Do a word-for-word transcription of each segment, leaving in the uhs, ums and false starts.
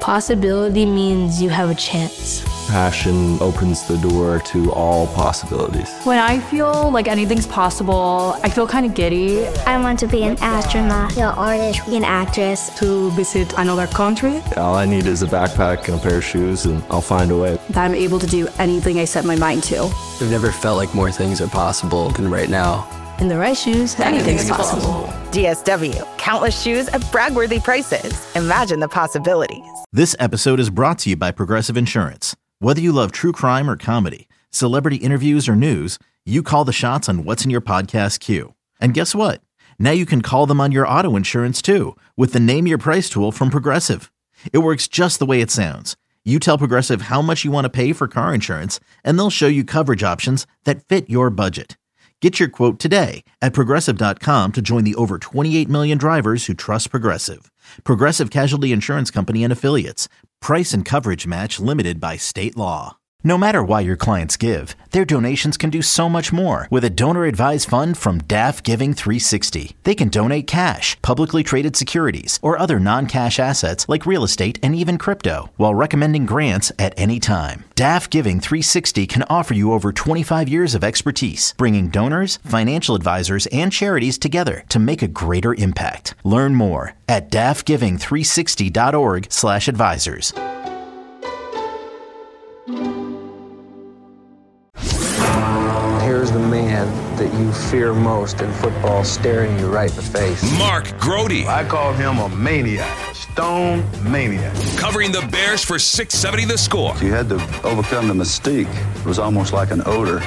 Possibility means you have a chance. Passion opens the door to all possibilities. When I feel like anything's possible, I feel kind of giddy. I want to be an astronaut, an artist, an actress. To visit another country. All I need is a backpack and a pair of shoes, and I'll find a way. That I'm able to do anything I set my mind to. I've never felt like more things are possible than right now. In the right shoes, anything's, anything's possible. possible. D S W. Countless shoes at brag-worthy prices. Imagine the possibilities. This episode is brought to you by Progressive Insurance. Whether you love true crime or comedy, celebrity interviews or news, you call the shots on what's in your podcast queue. And guess what? Now you can call them on your auto insurance too with the Name Your Price tool from Progressive. It works just the way it sounds. You tell Progressive how much you want to pay for car insurance, and they'll show you coverage options that fit your budget. Get your quote today at Progressive dot com to join the over twenty-eight million drivers who trust Progressive. Progressive Casualty Insurance Company and Affiliates. Price and coverage match limited by state law. No matter why your clients give, their donations can do so much more with a donor-advised fund from D A F Giving three sixty. They can donate cash, publicly traded securities, or other non-cash assets like real estate and even crypto, while recommending grants at any time. D A F Giving three sixty can offer you over twenty-five years of expertise, bringing donors, financial advisors, and charities together to make a greater impact. Learn more at D A F giving three sixty dot org slash advisors. Here's the man that you fear most in football staring you right in the face. Mark Grote. I call him a maniac, a stone maniac. Covering the Bears for six seventy The Score. You had to overcome the mystique. It was almost like an odor.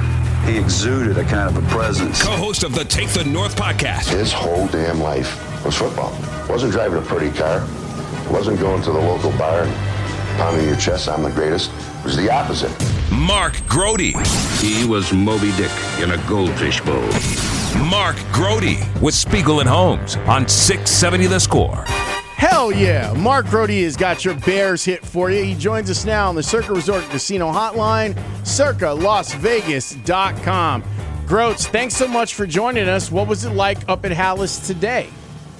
He exuded a kind of a presence. Co-host of the Take the North podcast. His whole damn life was football. Wasn't driving a pretty car. Wasn't going to the local bar and pounding your chest, I'm the greatest. It was the opposite. Mark Grote. He was Moby Dick in a goldfish bowl. Mark Grote with Spiegel and Holmes on six seventy The Score. Hell yeah. Mark Grote has got your Bears hit for you. He joins us now on the Circa Resort Casino Hotline, circa las vegas dot com. Groats, thanks so much for joining us. What was it like up at Hallis today?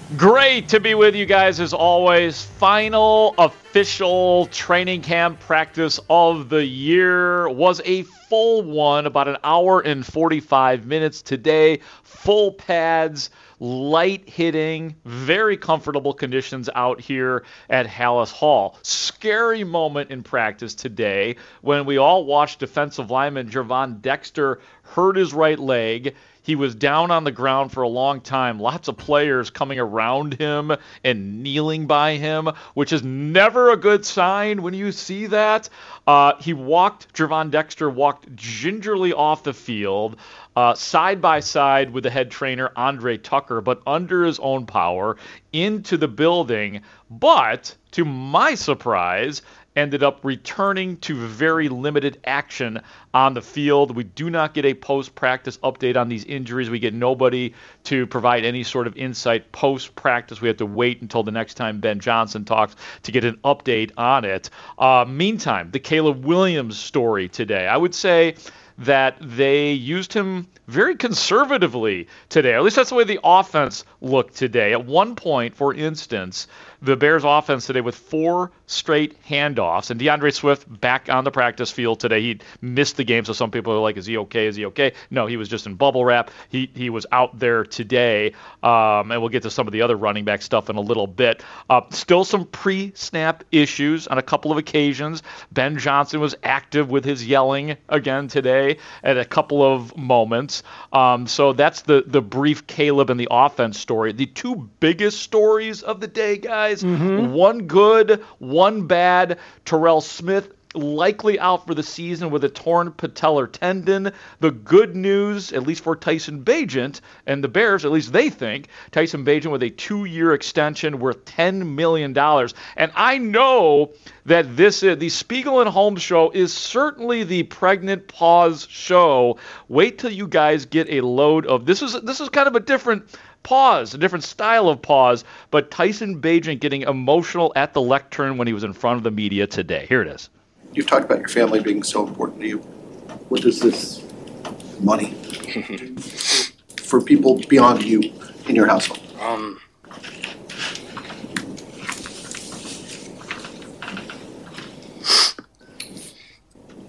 Great to be with you guys as always. Final official training camp practice of the year was a full one, about an hour and forty-five minutes today. Full pads, light hitting, very comfortable conditions out here at Hallis Hall. Scary moment in practice today when we all watched defensive lineman Gervon Dexter hurt his right leg. He was down on the ground for a long time. Lots of players coming around him and kneeling by him, which is never a good sign when you see that. Uh, he walked, Gervon Dexter walked gingerly off the field, uh, side by side with the head trainer, Andre Tucker, but under his own power, into the building. But, to my surprise, ended up returning to very limited action on the field. We do not get a post-practice update on these injuries. We get nobody to provide any sort of insight post-practice. We have to wait until the next time Ben Johnson talks to get an update on it. Uh, meantime, the Caleb Williams story today. I would say that they used him very conservatively today. At least that's the way the offense looked today. At one point, for instance, the Bears offense today with four straight handoffs, and DeAndre Swift back on the practice field today. He missed the game, so some people are like, is he okay? Is he okay? No, he was just in bubble wrap. He he was out there today, um, and we'll get to some of the other running back stuff in a little bit. Uh, still some pre-snap issues on a couple of occasions. Ben Johnson was active with his yelling again today at a couple of moments. Um, so that's the, the brief Caleb and the offense story. The two biggest stories of the day, guys, mm-hmm. one good, one bad. Terrell Smith likely out for the season with a torn patellar tendon. The good news, at least for Tyson Bagent and the Bears, at least they think, Tyson Bagent with a two-year extension worth ten million dollars. And I know that this is, the Spiegel and Holmes show is certainly the pregnant pause show. Wait till you guys get a load of, this is this is kind of a different pause, a different style of pause, but Tyson Bagent getting emotional at the lectern when he was in front of the media today. Here it is. You've talked about your family being so important to you. What does this money for people beyond you in your household? Um,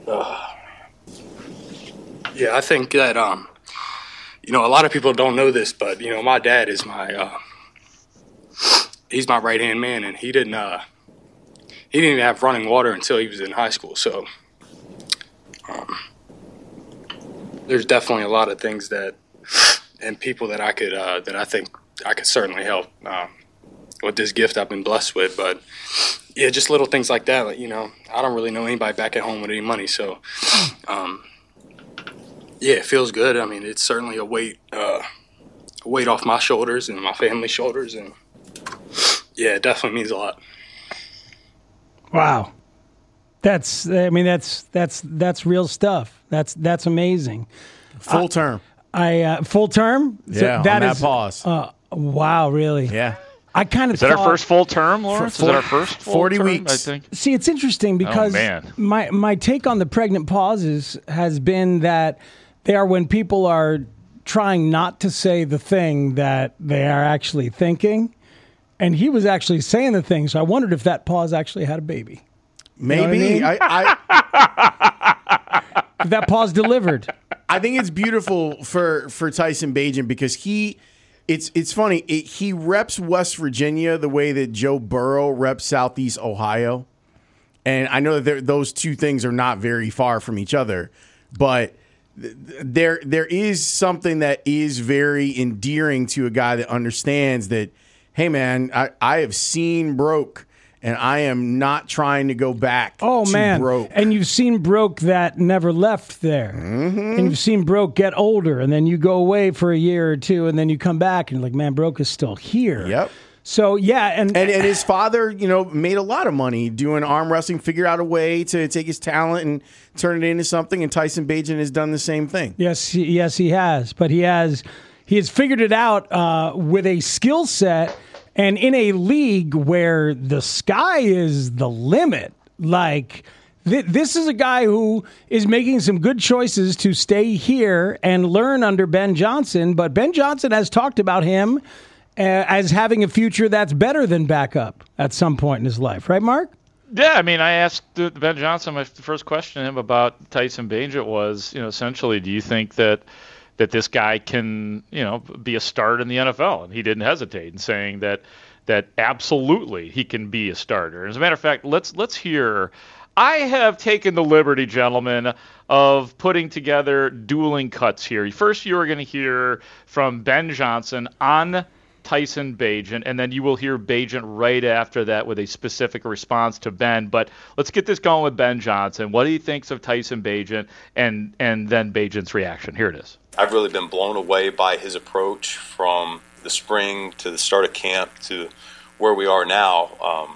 Uh, yeah, I think that, um, you know, a lot of people don't know this, but, you know, my dad is my, uh, he's my right-hand man, and he didn't, uh, he didn't even have running water until he was in high school. So um, there's definitely a lot of things that, and people that I could, uh, that I think I could certainly help um, with this gift I've been blessed with. But yeah, just little things like that. Like, you know, I don't really know anybody back at home with any money. So um, yeah, it feels good. I mean, it's certainly a weight, uh, a weight off my shoulders and my family's shoulders. And yeah, it definitely means a lot. Wow. That's, I mean, that's, that's, that's real stuff. That's, that's amazing. Full uh, term. I, uh, full term? Yeah, so that on that is, pause. Uh, wow, really? Yeah. I kind of Is that thought, our first full term, Lawrence? For, for, Is that our first full forty term, weeks. I think? See, it's interesting because oh, man. my my take on the pregnant pauses has been that they are when people are trying not to say the thing that they are actually thinking. And he was actually saying the thing, so I wondered if that pause actually had a baby. Maybe. You know what I, mean? I, I if that pause delivered. I think it's beautiful for, for Tyson Bagent because he, it's it's funny, it, he reps West Virginia the way that Joe Burrow reps Southeast Ohio. And I know that those two things are not very far from each other, but th- there there is something that is very endearing to a guy that understands that, hey, man, I, I have seen broke. And I am not trying to go back oh, to man. broke. And you've seen broke that never left there. Mm-hmm. And you've seen broke get older, and then you go away for a year or two, and then you come back, and you're like, man, broke is still here. Yep. So, yeah. And, and and his father, you know, made a lot of money doing arm wrestling, figured out a way to take his talent and turn it into something, and Tyson Bagent has done the same thing. Yes, he, yes, he has. But he has, he has figured it out uh, with a skill set. And in a league where the sky is the limit, like th- this is a guy who is making some good choices to stay here and learn under Ben Johnson. But Ben Johnson has talked about him uh, as having a future that's better than backup at some point in his life. Right, Mark? Yeah, I mean, I asked Ben Johnson, my first question to him about Tyson Bagent was, you know, essentially, do you think that that this guy can, you know, be a start in the N F L? And he didn't hesitate in saying that that absolutely he can be a starter. As a matter of fact, let's let's hear. I have taken the liberty, gentlemen, of putting together dueling cuts here. First, you are going to hear from Ben Johnson on Tyson Bagent, and then you will hear Bagent right after that with a specific response to Ben. But let's get this going with Ben Johnson. What he thinks of Tyson Bagent, and and then Bagent's reaction. Here it is. I've really been blown away by his approach from the spring to the start of camp to where we are now.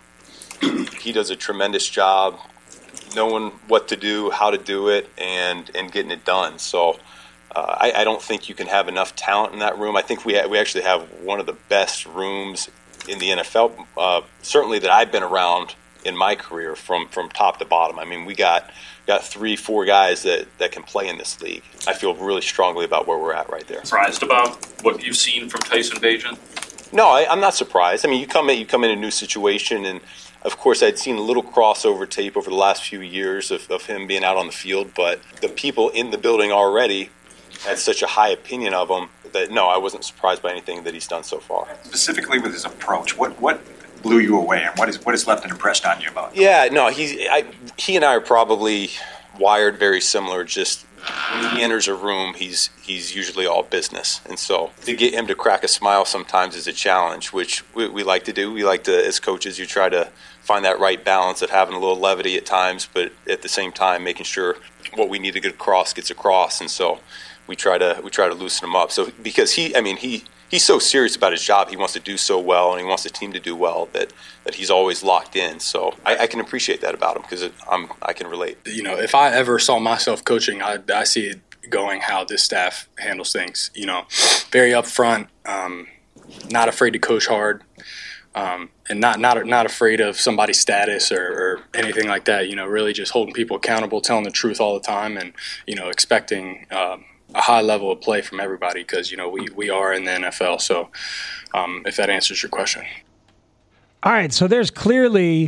Um, he does a tremendous job knowing what to do, how to do it, and, and getting it done. So uh, I, I don't think you can have enough talent in that room. I think we ha- we actually have one of the best rooms in the N F L, uh, certainly that I've been around in my career from, from top to bottom. I mean, we got got three, four guys that, that can play in this league. I feel really strongly about where we're at right there. Surprised about what you've seen from Tyson Bagent? No, I, I'm not surprised. I mean, you come in, you come in a new situation, and of course, I'd seen a little crossover tape over the last few years of, of him being out on the field, but the people in the building already had such a high opinion of him that, no, I wasn't surprised by anything that he's done so far. Specifically with his approach, what what blew you away, and what is what has left an impression on you about him? Yeah, no, he's I, he and I are probably wired very similar. Just when he enters a room, he's he's usually all business, and so to get him to crack a smile sometimes is a challenge, which we, we like to do. We like to, as coaches, you try to find that right balance of having a little levity at times, but at the same time making sure what we need to get across gets across, and so we try to we try to loosen him up. So because he, I mean he. He's so serious about his job. He wants to do so well, and he wants the team to do well that, that he's always locked in. So I, I can appreciate that about him because I'm I can relate. You know, if I ever saw myself coaching, I, I see it going how this staff handles things. You know, very upfront, um, not afraid to coach hard, um, and not not not afraid of somebody's status or, or anything like that. You know, really just holding people accountable, telling the truth all the time, and you know, expecting. Um, a high level of play from everybody because, you know, we, we are in the N F L. So um, if that answers your question. All right. So there's clearly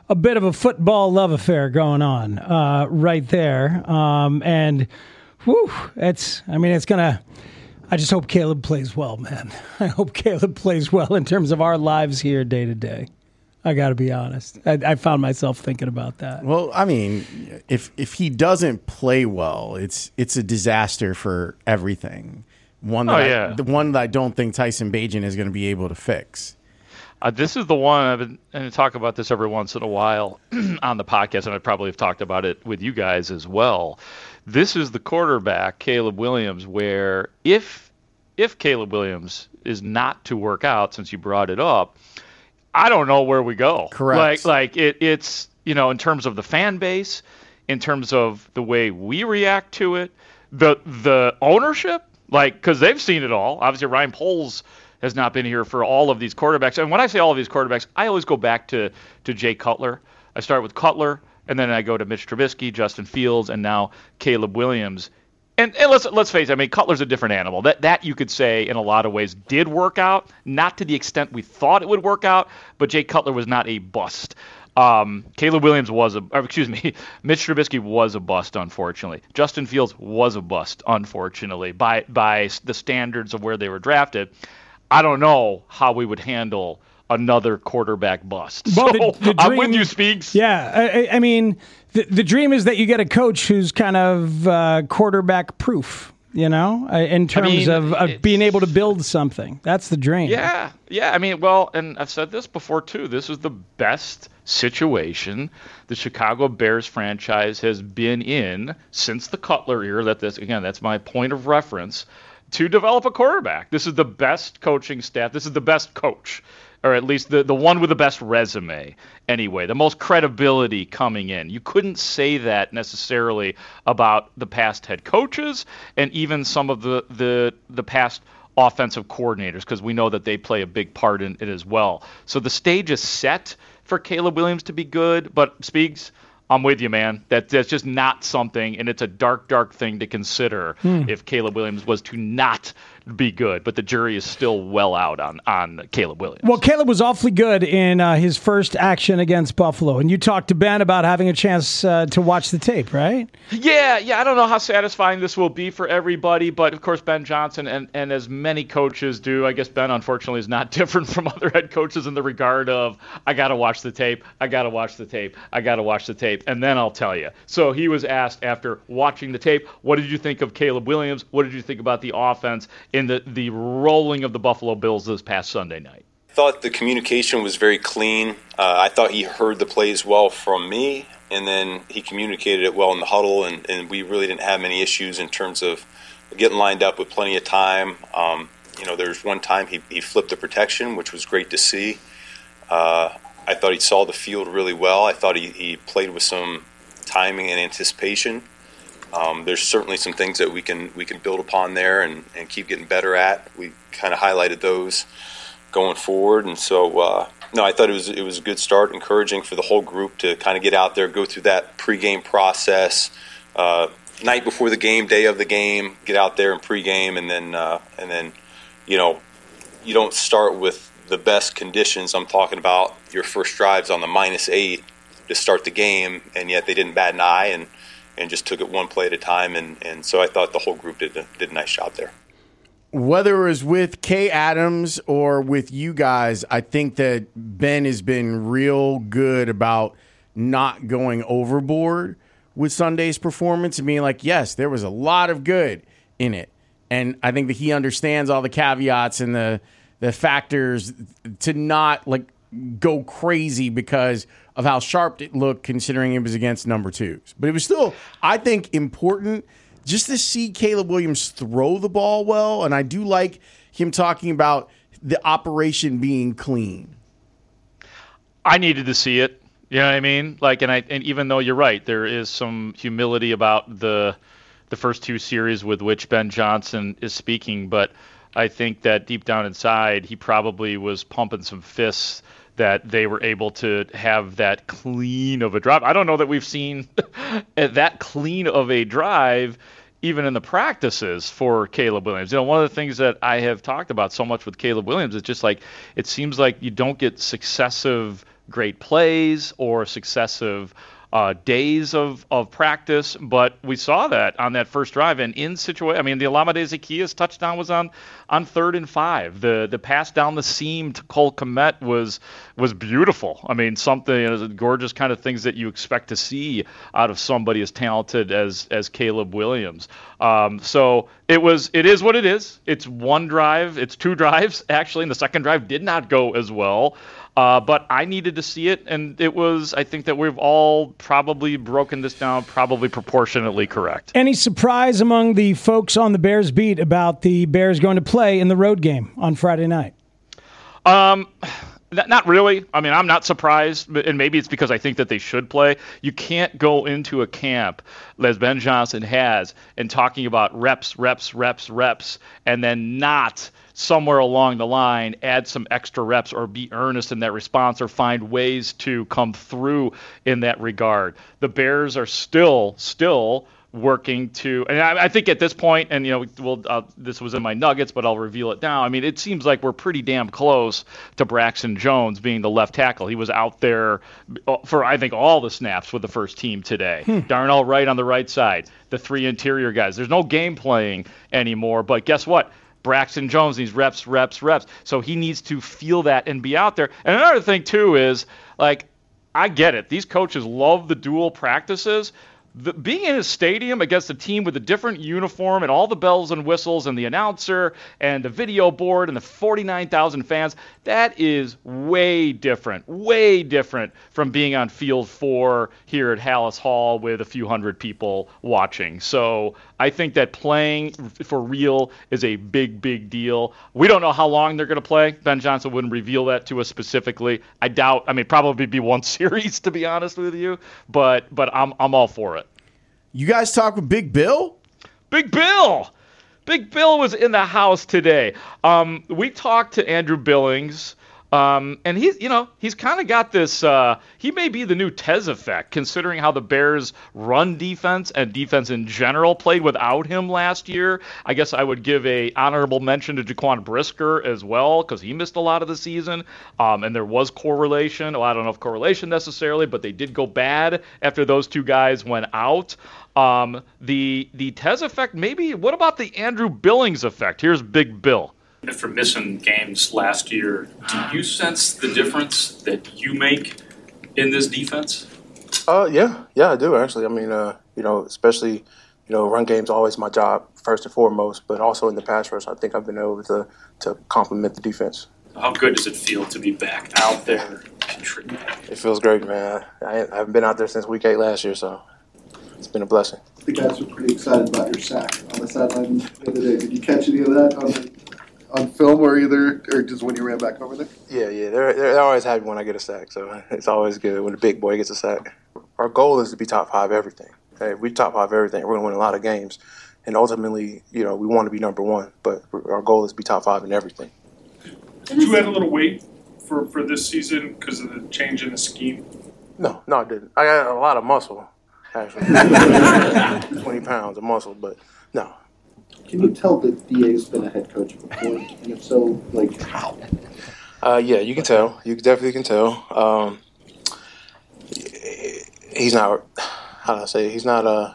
a bit of a football love affair going on uh, right there. Um, and, whew, it's, I mean, it's going to, I just hope Caleb plays well, man. I hope Caleb plays well in terms of our lives here day to day. I got to be honest. I, I found myself thinking about that. Well, I mean, if if he doesn't play well, it's it's a disaster for everything. One that oh, I, yeah. the one that I don't think Tyson Bagent is going to be able to fix. Uh, this is the one I've been and talk about this every once in a while on the podcast, and I probably have talked about it with you guys as well. This is the quarterback, Caleb Williams, where if if Caleb Williams is not to work out, since you brought it up, I don't know where we go. Correct. Like, like it, it's, you know, in terms of the fan base, in terms of the way we react to it, the the ownership, like, because they've seen it all. Obviously, Ryan Poles has not been here for all of these quarterbacks. And when I say all of these quarterbacks, I always go back to, to Jay Cutler. I start with Cutler, and then I go to Mitch Trubisky, Justin Fields, and now Caleb Williams. And, and let's let's face it, I mean, Cutler's a different animal. That that you could say in a lot of ways did work out, not to the extent we thought it would work out, but Jay Cutler was not a bust. Um, Caleb Williams was a, or excuse me, Mitch Trubisky was a bust, unfortunately. Justin Fields was a bust, unfortunately, by by the standards of where they were drafted. I don't know how we would handle another quarterback bust. Well, so the, the dream, I'm with you, Speaks. Yeah, I, I mean, the, the dream is that you get a coach who's kind of uh, quarterback proof, you know, uh, in terms I mean, of, of being able to build something. That's the dream. Yeah, yeah. I mean, well, and I've said this before, too. This is the best situation the Chicago Bears franchise has been in since the Cutler era. That this, again, that's my point of reference to develop a quarterback. This is the best coaching staff. This is the best coach, or at least the, the one with the best resume anyway, the most credibility coming in. You couldn't say that necessarily about the past head coaches and even some of the, the, the past offensive coordinators, because we know that they play a big part in it as well. So the stage is set for Caleb Williams to be good, but Speaks, I'm with you, man. That that's just not something, and it's a dark, dark thing to consider hmm. if Caleb Williams was to not be good. But the jury is still well out on, on Caleb Williams. Well, Caleb was awfully good in uh, his first action against Buffalo, and you talked to Ben about having a chance uh, to watch the tape, right? Yeah, yeah. I don't know how satisfying this will be for everybody, but of course Ben Johnson, and, and as many coaches do, I guess Ben unfortunately is not different from other head coaches in the regard of, I got to watch the tape, I got to watch the tape, I got to watch the tape, and then I'll tell you. So he was asked after watching the tape, what did you think of Caleb Williams? What did you think about the offense in the, the rolling of the Buffalo Bills this past Sunday night? I thought the communication was very clean. Uh, I thought he heard the plays well from me, and then he communicated it well in the huddle, and, and we really didn't have many issues in terms of getting lined up with plenty of time. Um, you know, there's one time he, he flipped the protection, which was great to see. Uh, I thought he saw the field really well. I thought he, he played with some timing and anticipation. Um, there's certainly some things that we can we can build upon there and, and keep getting better at. We kind of highlighted those going forward, and so uh, no, I thought it was it was a good start, encouraging for the whole group to kind of get out there, go through that pregame process, uh, night before the game, day of the game, get out there and pregame, and then uh, and then you know you don't start with the best conditions. I'm talking about your first drives on the minus eight to start the game, and yet they didn't bat an eye and. and just took it one play at a time, and, and so I thought the whole group did a, did a nice job there. Whether it was with Kay Adams or with you guys, I think that Ben has been real good about not going overboard with Sunday's performance and being like, yes, there was a lot of good in it. And I think that he understands all the caveats and the the factors to not like go crazy because of how sharp it looked considering it was against number twos. But it was still, I think, important just to see Caleb Williams throw the ball well. And I do like him talking about the operation being clean. I needed to see it. You know what I mean? Like, and I, and even though you're right, there is some humility about the the first two series with which Ben Johnson is speaking, but I think that deep down inside, he probably was pumping some fists that they were able to have that clean of a drive. I don't know that we've seen that clean of a drive even in the practices for Caleb Williams. You know, one of the things that I have talked about so much with Caleb Williams is just like, it seems like you don't get successive great plays or successive uh, days of, of practice, but we saw that on that first drive. And in situation, I mean, the Olamide Zaccheaus touchdown was on, on third and five. The the pass down the seam to Cole Kmet was was beautiful. I mean, something, you know, gorgeous kind of things that you expect to see out of somebody as talented as as Caleb Williams. Um, so it was it is what it is. It's one drive. It's two drives actually, and the second drive did not go as well. Uh, but I needed to see it, and it was, I think that we've all probably broken this down probably proportionately correct. Any surprise among the folks on the Bears beat about the Bears going to play in the road game on Friday night? Um, not really. I mean, I'm not surprised, and maybe it's because I think that they should play. You can't go into a camp, as Ben Johnson has, and talking about reps, reps, reps, reps, and then not somewhere along the line add some extra reps or be earnest in that response or find ways to come through in that regard. The Bears are still, still working to, and I, I think at this point, and you know, we'll, uh, this was in my nuggets, but I'll reveal it now. I mean, it seems like we're pretty damn close to Braxton Jones being the left tackle. He was out there for, I think, all the snaps with the first team today. Hmm. Darnell Wright on the right side, the three interior guys. There's no game playing anymore, but guess what? Braxton Jones needs reps, reps, reps. So he needs to feel that and be out there. And another thing, too, is, like, I get it. These coaches love the dual practices. The, being in a stadium against a team with a different uniform and all the bells and whistles and the announcer and the video board and the forty-nine thousand fans, that is way different, way different from being on field four here at Hallis Hall with a few hundred people watching. So I think that playing for real is a big, big deal. We don't know how long they're going to play. Ben Johnson wouldn't reveal that to us specifically. I doubt, I mean, probably be one series, to be honest with you, but but I'm I'm all for it. You guys talk with Big Bill? Big Bill! Big Bill was in the house today. Um, we talked to Andrew Billings, um, and he's, you know, he's kind of got this, uh, he may be the new Tez effect, considering how the Bears run defense and defense in general played without him last year. I guess I would give a honorable mention to Jaquan Brisker as well, because he missed a lot of the season, um, and there was correlation. Well, I don't know if correlation necessarily, but they did go bad after those two guys went out. Um, the the Tez effect, maybe. What about the Andrew Billings effect? Here's Big Bill. After missing games last year, do you sense the difference that you make in this defense? Uh, yeah, yeah, I do actually. I mean, uh, you know, especially, you know, run game's always my job first and foremost, but also in the pass rush, I think I've been able to to complement the defense. How good does it feel to be back out there contributing? It feels great, man. I, I haven't been out there since week eight last year, so it's been a blessing. The guys were pretty excited about your sack on the sideline the other day. Did you catch any of that on the, on film or either, or just when you ran back over there? Yeah, yeah. They're, they're always happy when I get a sack, so it's always good when the big boy gets a sack. Our goal is to be top five everything. Okay? If we top five everything, we're going to win a lot of games. And ultimately, you know, we want to be number one, but our goal is to be top five in everything. Did you add a little weight for, for this season because of the change in the scheme? No, no, I didn't. I got a lot of muscle. Actually, twenty pounds of muscle, but no. Can you tell that D A's been a head coach before? And if so, like how? Uh, yeah, you can tell. You definitely can tell. Um, he's not, how do I say, he's not, uh,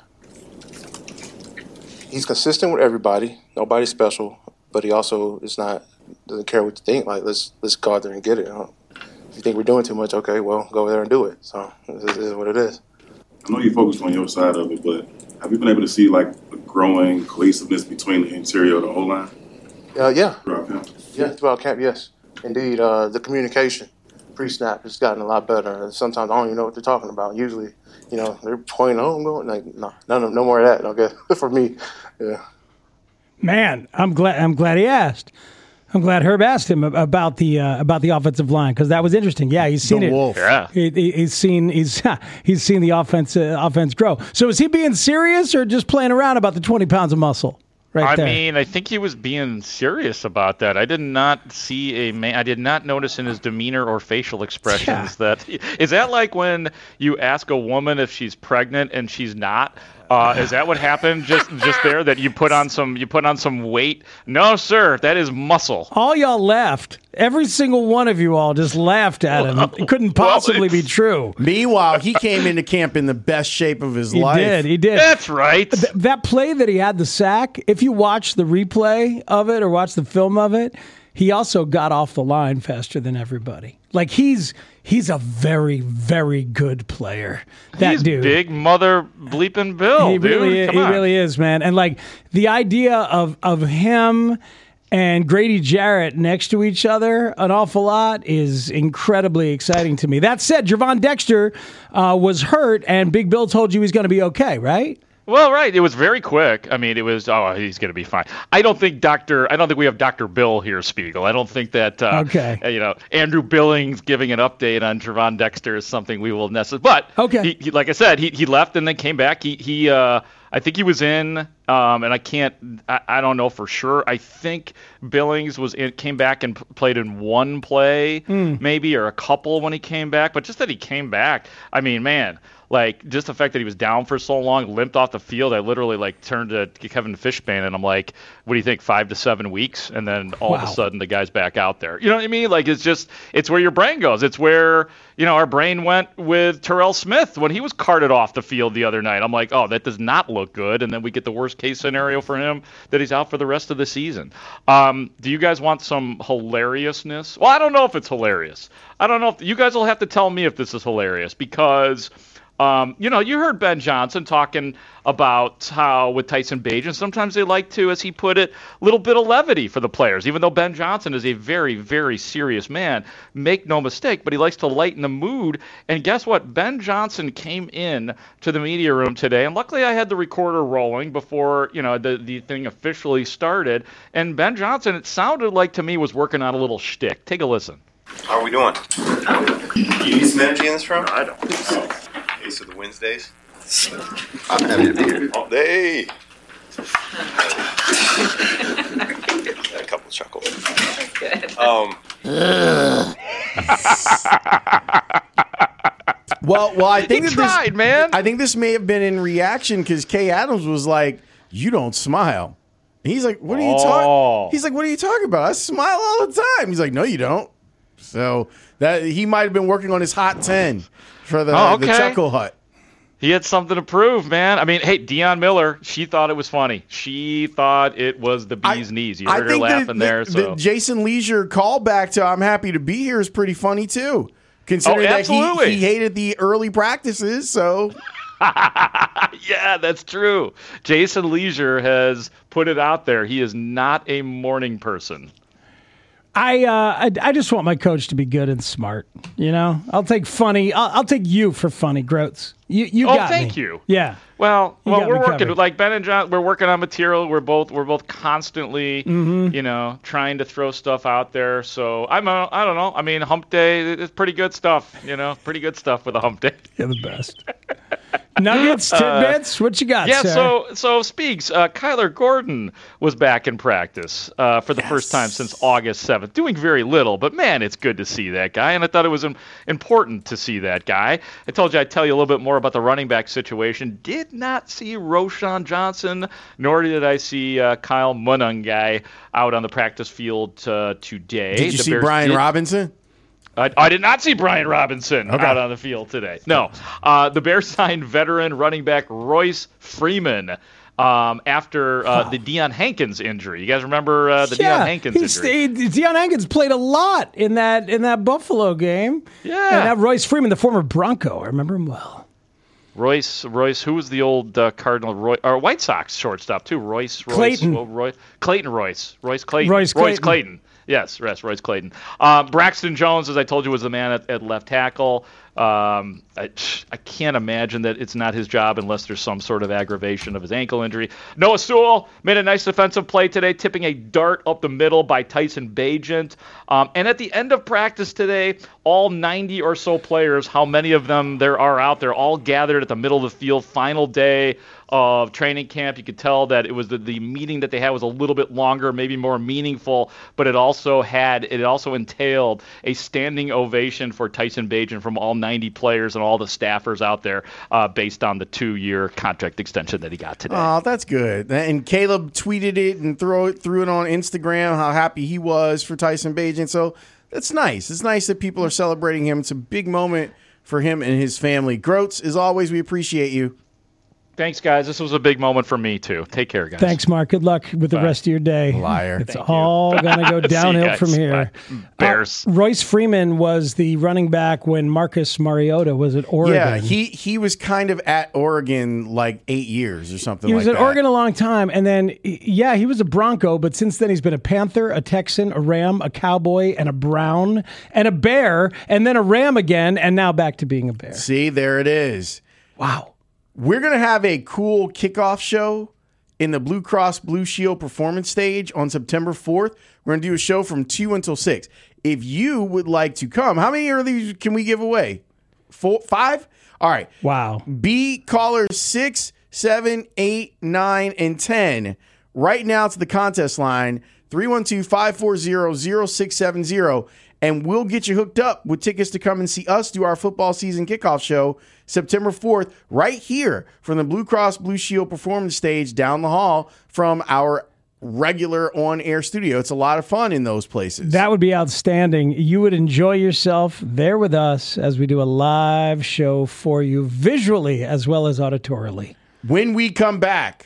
he's consistent with everybody. Nobody's special, but he also is not, doesn't care what you think. Like, let's let's go out there and get it. If you think we're doing too much, okay, well, go over there and do it. So this is what it is. I know you focused on your side of it, but have you been able to see like a growing cohesiveness between the interior of the O-line? Uh, yeah. Throughout camp? Yeah, throughout camp, yes. Indeed, uh, the communication pre-snap has gotten a lot better. Sometimes I don't even know what they're talking about. Usually, you know, they're pointing, oh, I'm going, like, no, no, no more of that, okay, for me, yeah. Man, I'm glad, I'm glad he asked. I'm glad Herb asked him about the uh, about the offensive line because that was interesting. Yeah, he's seen the it. Wolf. Yeah, he, he's seen he's he's seen the offense uh, offense grow. So is he being serious or just playing around about the twenty pounds of muscle? Right I there. mean, I think he was being serious about that. I did not see a man. I did not notice in his demeanor or facial expressions yeah. that. Is that like when you ask a woman if she's pregnant and she's not? Uh, is that what happened just just there? That you put on some you put on some weight? No, sir. That is muscle. All y'all laughed. Every single one of you all just laughed at him. It couldn't possibly be true. Meanwhile, he came into camp in the best shape of his He life. did. He did. That's right. Th- that play that he had the sack, if you watch the replay of it or watch the film of it, he also got off the line faster than everybody. Like he's he's a very, very good player. That He's dude. big mother bleeping Bill. He dude. really is, Come he on. really is, man. And like the idea of of him and Grady Jarrett next to each other an awful lot is incredibly exciting to me. That said, Javon Dexter uh, was hurt, and Big Bill told you he's going to be okay, right? Well, right. It was very quick. I mean, it was, oh, he's going to be fine. I don't think Doctor I don't think we have Doctor Bill here, Spiegel. I don't think that, uh, Okay. uh, you know, Andrew Billings giving an update on Javon Dexter is something we will necessarily. But, okay. he, he, like I said, he, he left and then came back. He, he uh, I think he was in, um, and I can't, I, I don't know for sure. I think Billings was in, came back and p- played in one play, Mm. maybe, or a couple when he came back. But just that he came back, I mean, man. Like, just the fact that he was down for so long, limped off the field, I literally, like, turned to Kevin Fishbane, and I'm like, what do you think, five to seven weeks? And then all of Wow. a sudden, the guy's back out there. You know what I mean? Like, it's just, it's where your brain goes. It's where, you know, our brain went with Terrell Smith when he was carted off the field the other night. I'm like, oh, that does not look good. And then we get the worst-case scenario for him, that he's out for the rest of the season. Um, do you guys want some hilariousness? Well, I don't know if it's hilarious. I don't know if, you guys will have to tell me if this is hilarious, because... Um, you know, you heard Ben Johnson talking about how with Tyson Bagent, sometimes they like to, as he put it, a little bit of levity for the players, even though Ben Johnson is a very, very serious man. Make no mistake, but he likes to lighten the mood. And guess what? Ben Johnson came in to the media room today, and luckily I had the recorder rolling before, you know, the, the thing officially started. And Ben Johnson, it sounded like to me, was working on a little shtick. Take a listen. How are we doing? You need some energy in this room? I don't think so. Okay, so the Wednesdays? I'm happy to be here. All day. A couple of chuckles. Good. Um. Well, well, I think He that tried, this, man. I think this may have been in reaction because Kay Adams was like, "You don't smile." And he's like, "What are you Oh. talking?" He's like, "What are you talking about? I smile all the time." He's like, "No, you don't." So that he might have been working on his hot ten for the, Oh, the okay. Chuckle Hut. He had something to prove, man. I mean, hey, Deion Miller, she thought it was funny. She thought it was the bee's knees. You heard her laughing the, there. the, So the Jason Leisure callback to "I'm happy to be here" is pretty funny too, considering Oh, that absolutely. he, he hated the early practices. So yeah, that's true. Jason Leisure has put it out there. He is not a morning person. I, uh, I I just want my coach to be good and smart. You know, I'll take funny. I'll, I'll take you for funny, Groats. You you Oh, got thank me. you. Yeah. Well, You well, got we're me working covered. like Ben and John. We're working on material. We're both we're both constantly, Mhm. you know, trying to throw stuff out there. So I'm a, I don't know. I mean, Hump Day is pretty good stuff. You know, pretty good stuff with a Hump Day. You're the best. Nuggets, tidbits. what you got? Yeah, sir? so so Speaks, uh, Kyler Gordon was back in practice uh, for the first time since August seventh, doing very little, but man, it's good to see that guy, and I thought it was um, important to see that guy. I told you I'd tell you a little bit more about the running back situation. Did not see Roshan Johnson, nor did I see uh, Kyle Munungai out on the practice field uh, today. did you The see Bears Brian did- Robinson? I, I did not see Brian Robinson Okay. out on the field today. No. Uh, the Bears signed veteran running back Royce Freeman um, after uh, the Deion Hankins injury. You guys remember uh, the yeah, Deion Hankins he's, injury? he, Deion Hankins played a lot in that in that Buffalo game. Yeah. And that Royce Freeman, the former Bronco, I remember him well. Royce, Royce, who was the old uh, Cardinal, Roy, or White Sox shortstop too? Royce, Royce, Clayton. well, Roy, Clayton Royce, Royce Clayton, Royce Royce Clayton. Clayton. Yes, yes, Royce Clayton. Um, Braxton Jones, as I told you, was the man at, at left tackle. Um, I, I can't imagine that it's not his job unless there's some sort of aggravation of his ankle injury. Noah Sewell made a nice defensive play today, tipping a dart up the middle by Tyson Bagent. Um, and at the end of practice today, all ninety or so players, how many of them there are out there, all gathered at the middle of the field, final day of training camp. You could tell that it was the, the meeting that they had was a little bit longer, maybe more meaningful, but it also had, it also entailed a standing ovation for Tyson Bagent from all ninety players and all the staffers out there uh, based on the two-year contract extension that he got today. Oh, that's good. And Caleb tweeted it and threw it, threw it on Instagram, how happy he was for Tyson Bagent. So that's nice. It's nice that people are celebrating him. It's a big moment for him and his family. Groats, as always, we appreciate you. Thanks, guys. This was a big moment for me, too. Take care, guys. Thanks, Mark. Good luck with the Bye. rest of your day. Liar. It's Thank all going to go downhill guys. from here. Bye. Bears. Uh, Royce Freeman was the running back when Marcus Mariota was at Oregon. Yeah, he, he was kind of at Oregon like eight years or something He like was that. at Oregon a long time, and then, yeah, he was a Bronco, but since then he's been a Panther, a Texan, a Ram, a Cowboy, and a Brown, and a Bear, and then a Ram again, and now back to being a Bear. See, there it is. Wow. We're going to have a cool kickoff show in the Blue Cross Blue Shield Performance Stage on September fourth. We're going to do a show from two until six. If you would like to come, how many of these can we give away? Four, five? All right. Wow. Be callers six, seven, eight, nine, and ten. Right now to the contest line, three one two, five four zero, zero six seven zero. And we'll get you hooked up with tickets to come and see us do our football season kickoff show September fourth, right here from the Blue Cross Blue Shield Performance Stage down the hall from our regular on-air studio. It's a lot of fun in those places. That would be outstanding. You would enjoy yourself there with us as we do a live show for you visually as well as auditorily. When we come back,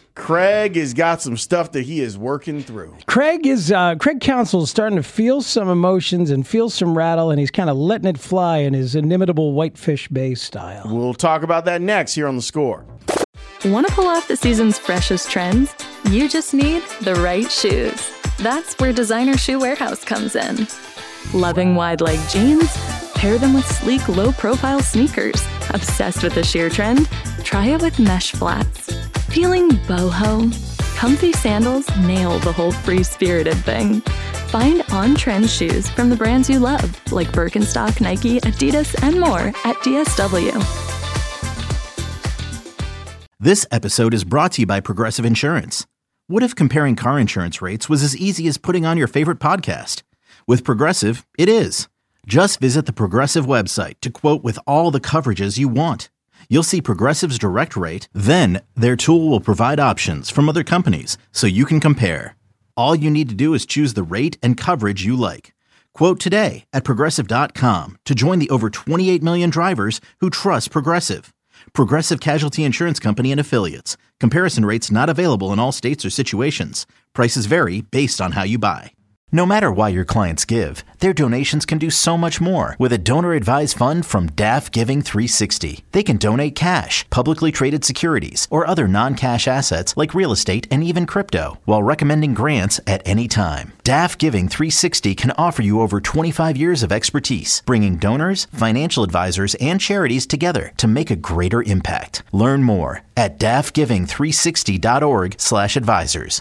Craig has got some stuff that he is working through. Craig is uh, Craig Counsell is starting to feel some emotions and feel some rattle, and he's kind of letting it fly in his inimitable Whitefish Bay style. We'll talk about that next here on The Score. Want to pull off the season's freshest trends? You just need the right shoes. That's where Designer Shoe Warehouse comes in. Loving wide leg jeans? Pair them with sleek, low-profile sneakers. Obsessed with the sheer trend? Try it with mesh flats. Feeling boho? Comfy sandals nail the whole free-spirited thing. Find on-trend shoes from the brands you love, like Birkenstock, Nike, Adidas, and more at D S W. This episode is brought to you by Progressive Insurance. What if comparing car insurance rates was as easy as putting on your favorite podcast? With Progressive, it is. Just visit the Progressive website to quote with all the coverages you want. You'll see Progressive's direct rate, then their tool will provide options from other companies so you can compare. All you need to do is choose the rate and coverage you like. Quote today at Progressive dot com to join the over twenty-eight million drivers who trust Progressive. Progressive Casualty Insurance Company and Affiliates. Comparison rates not available in all states or situations. Prices vary based on how you buy. No matter why your clients give, their donations can do so much more with a donor-advised fund from D A F Giving three sixty. They can donate cash, publicly traded securities, or other non-cash assets like real estate and even crypto, while recommending grants at any time. D A F Giving three sixty can offer you over twenty-five years of expertise, bringing donors, financial advisors, and charities together to make a greater impact. Learn more at D A F giving three sixty dot org slash advisors.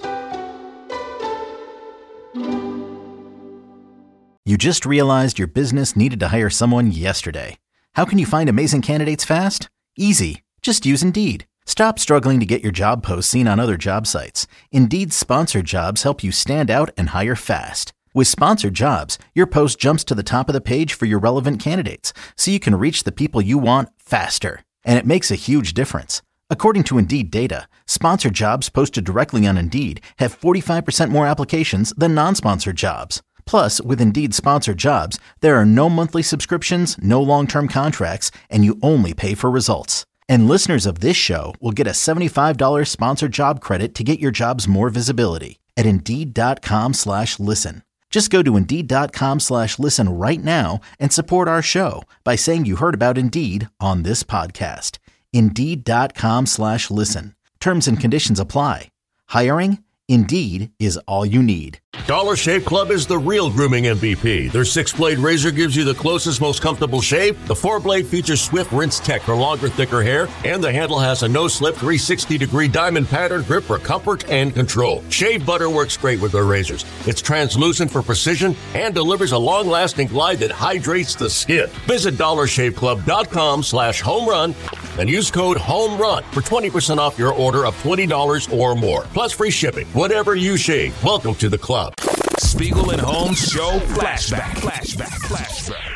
You just realized your business needed to hire someone yesterday. How can you find amazing candidates fast? Easy. Just use Indeed. Stop struggling to get your job posts seen on other job sites. Indeed's sponsored jobs help you stand out and hire fast. With sponsored jobs, your post jumps to the top of the page for your relevant candidates, so you can reach the people you want faster. And it makes a huge difference. According to Indeed data, sponsored jobs posted directly on Indeed have forty-five percent more applications than non-sponsored jobs. Plus, with Indeed sponsored jobs, there are no monthly subscriptions, no long-term contracts, and you only pay for results. And listeners of this show will get a seventy-five dollars sponsored job credit to get your jobs more visibility at Indeed.com slash listen. Just go to Indeed.com slash listen right now and support our show by saying you heard about Indeed on this podcast. Indeed.com slash listen. Terms and conditions apply. Hiring? Indeed is all you need. Dollar Shave Club is the real grooming M V P. Their six-blade razor gives you the closest, most comfortable shave. The four-blade features swift rinse tech for longer, thicker hair. And the handle has a no-slip three sixty degree diamond pattern grip for comfort and control. Shave butter works great with their razors. It's translucent for precision and delivers a long-lasting glide that hydrates the skin. Visit dollar shave club dot com slash home run and use code HOMERUN for twenty percent off your order of twenty dollars or more. Plus free shipping. Whatever you shave, welcome to the club. Spiegel and Holmes Show Flashback. Flashback. Flashback.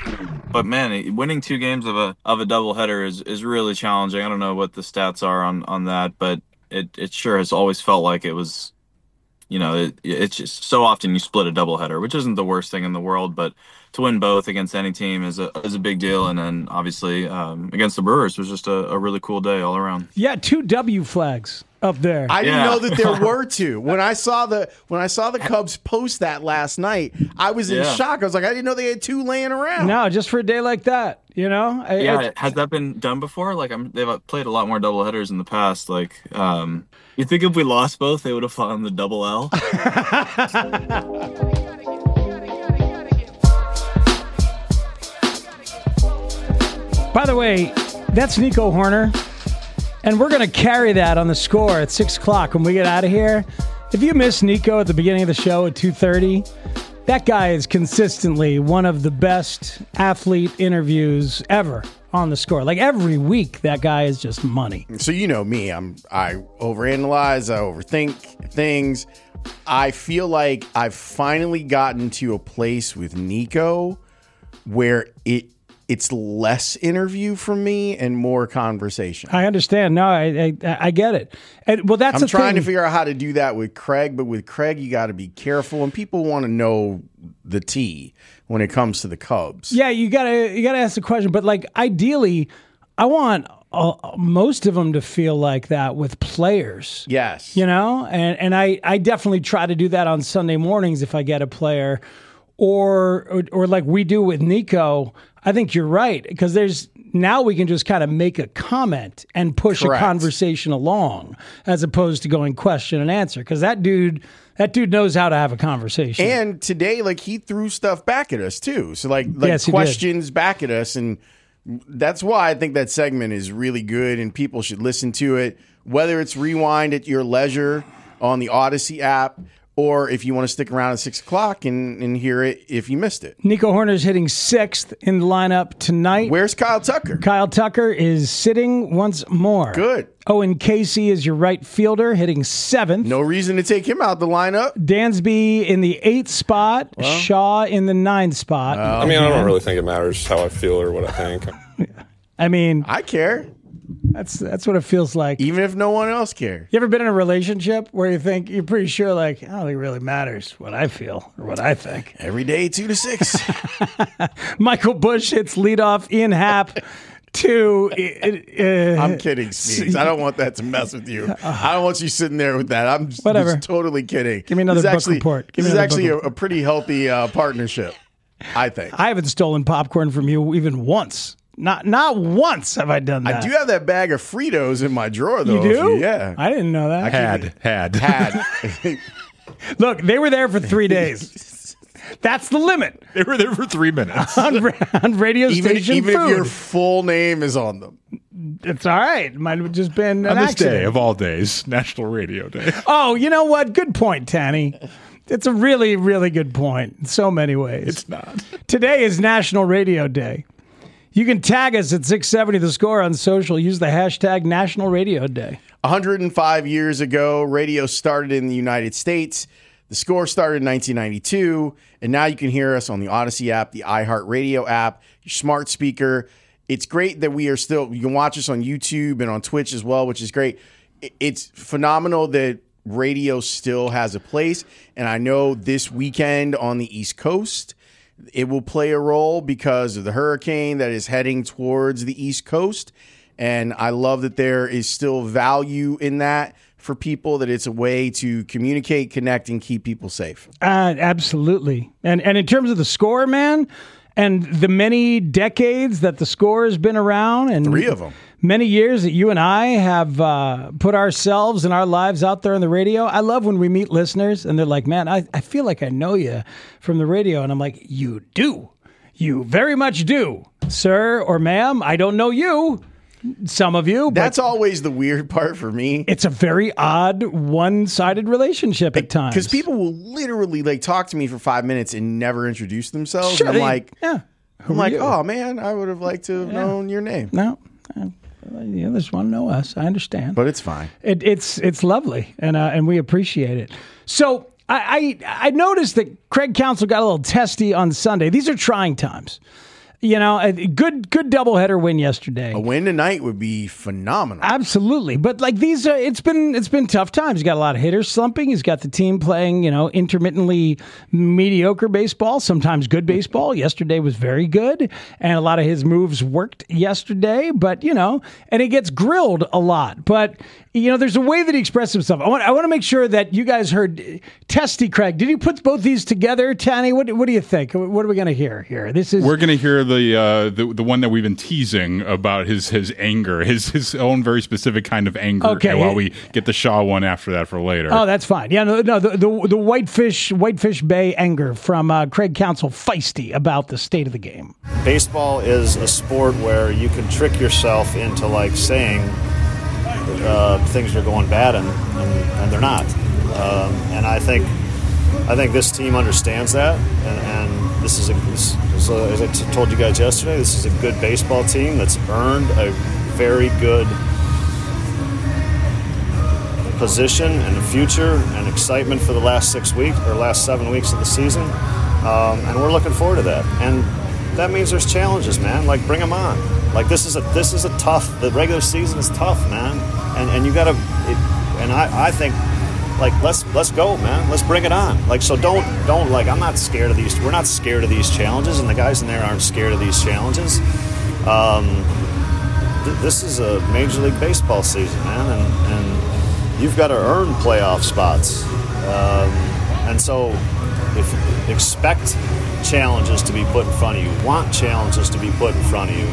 But man, winning two games of a of a doubleheader is, is really challenging. I don't know what the stats are on, on that, but it, it sure has always felt like it was, you know, it, it's just so often you split a doubleheader, which isn't the worst thing in the world, but to win both against any team is a is a big deal. And then obviously um, against the Brewers was just a, a really cool day all around. Yeah, two W flags up there. I didn't Yeah. know that there were two. When I saw the when I saw the Cubs post that last night, I was in Yeah. shock. I was like, I didn't know they had two laying around. No, just for a day like that, you know? I, Yeah, I- has that been done before? Like, I'm, they've played a lot more doubleheaders in the past. Like, um, you think if we lost both, they would have found the double L? By the way, that's Nico Horner, and we're going to carry that on the score at six o'clock when we get out of here. If you missed Nico at the beginning of the show at two thirty, that guy is consistently one of the best athlete interviews ever on the score. Like every week, that guy is just money. So you know me, I'm I overanalyze, I overthink things. I feel like I've finally gotten to a place with Nico where it it's less interview from me and more conversation. I understand. No, I I, I get it. And well, that's I'm the trying thing. to figure out how to do that with Craig, but with Craig, you got to be careful, and people want to know the tea when it comes to the Cubs. Yeah, you gotta you gotta ask the question. But like, ideally, I want uh, most of them to feel like that with players. Yes, you know, and and I I definitely try to do that on Sunday mornings if I get a player, or or, or like we do with Nico. I think you're right, because there's now we can just kind of make a comment and push Correct. a conversation along, as opposed to going question and answer. Because that dude, that dude knows how to have a conversation. And today, like, he threw stuff back at us too. So like, like Yes, he did. questions back at us, and that's why I think that segment is really good, and people should listen to it. Whether it's rewind at your leisure on the Odyssey app, or if you want to stick around at six o'clock and, and hear it if you missed it. Nico Horner's hitting sixth in the lineup tonight. Where's Kyle Tucker? Kyle Tucker is sitting once more. Good. Owen Casey is your right fielder, hitting seventh. No reason to take him out the lineup. Dansby in the eighth spot. Well. Shaw in the ninth spot. I mean, I don't really think it matters how I feel or what I think. I mean, I care. That's that's what it feels like. Even if no one else cares. You ever been in a relationship where you think you're pretty sure, like, I don't think it really matters what I feel or what I think? Every day, two to six. Michael Bush hits leadoff in Happ to. Uh, I'm kidding, Sneaks. I don't want that to mess with you. I don't want you sitting there with that. I'm just, Whatever. just totally kidding. Give me another this book actually, report. Give this me is another actually a, book a pretty healthy uh, partnership, I think. I haven't stolen popcorn from you even once. Not not once have I done that. I do have that bag of Fritos in my drawer, though. You do? Yeah. I didn't know that. I Had, had. Had. Look, they were there for three days. That's the limit. They were there for three minutes. on, ra- on radio even station even food. if your full name is on them. It's all right. It might have just been an On this accident. day of all days, National Radio Day. Oh, you know what? Good point, Tanny. It's a really, really good point in so many ways. It's not. Today is National Radio Day. You can tag us at six seventy The Score on social. Use the hashtag National Radio Day. one hundred five years ago, radio started in the United States. The Score started in nineteen ninety-two, and now you can hear us on the Odyssey app, the iHeartRadio app, your smart speaker. It's great that we are still, you can watch us on YouTube and on Twitch as well, which is great. It's phenomenal that radio still has a place, and I know this weekend on the East Coast, it will play a role because of the hurricane that is heading towards the East Coast. And I love that there is still value in that for people, that it's a way to communicate, connect, and keep people safe. Uh, absolutely. And and in terms of the Score, man, and the many decades that the Score has been around, and Three of them. many years that you and I have uh, put ourselves and our lives out there on the radio. I love when we meet listeners and they're like, man, I, I feel like I know you from the radio. And I'm like, you do. You very much do, sir or ma'am. I don't know you. Some of you. That's always the weird part for me. It's a very odd one-sided relationship at times. Because people will literally like talk to me for five minutes and never introduce themselves. Sure, and I'm they- like, yeah. Who I'm are like, you? oh man, I would have liked to have known your name. No. You just want to know us. I understand. But it's fine. It, it's it's lovely, and uh, and we appreciate it. So I, I I noticed that Craig Counsell got a little testy on Sunday. These are trying times. You know, a good good doubleheader win yesterday. A win tonight would be phenomenal. Absolutely, but like these, uh, it's been it's been tough times. He's got a lot of hitters slumping. He's got the team playing, you know, intermittently mediocre baseball, sometimes good baseball. Yesterday was very good, and a lot of his moves worked yesterday. But you know, and he gets grilled a lot. But you know, there's a way that he expresses himself. I want I want to make sure that you guys heard Testy Craig. Did he put both these together, Tanny? What what do you think? What are we going to hear here? This is we're going to hear the, uh, the the one that we've been teasing about his his anger, his his own very specific kind of anger. Okay. While we get the Shaw one after that for later. Oh, that's fine. Yeah, no, no the the, the Whitefish Whitefish Bay anger from uh, Craig Counsell, feisty about the state of the game. Baseball is a sport where you can trick yourself into like saying uh, things are going bad and and, and they're not. Um, and I think I think this team understands that, and, and this is a this, so as I t- told you guys yesterday, this is a good baseball team that's earned a very good position and a future and excitement for the last six weeks or last seven weeks of the season, um, and we're looking forward to that. And that means there's challenges, man. Like bring them on. Like this is a this is a tough. The regular season is tough, man, and and you gotta. It, and I I think. Like let's let's go, man. Let's bring it on. Like so, don't don't like. I'm not scared of these. We're not scared of these challenges, and the guys in there aren't scared of these challenges. Um, th- this is a Major League Baseball season, man, and, and you've got to earn playoff spots. Um, and so, if you expect challenges to be put in front of you, want challenges to be put in front of you,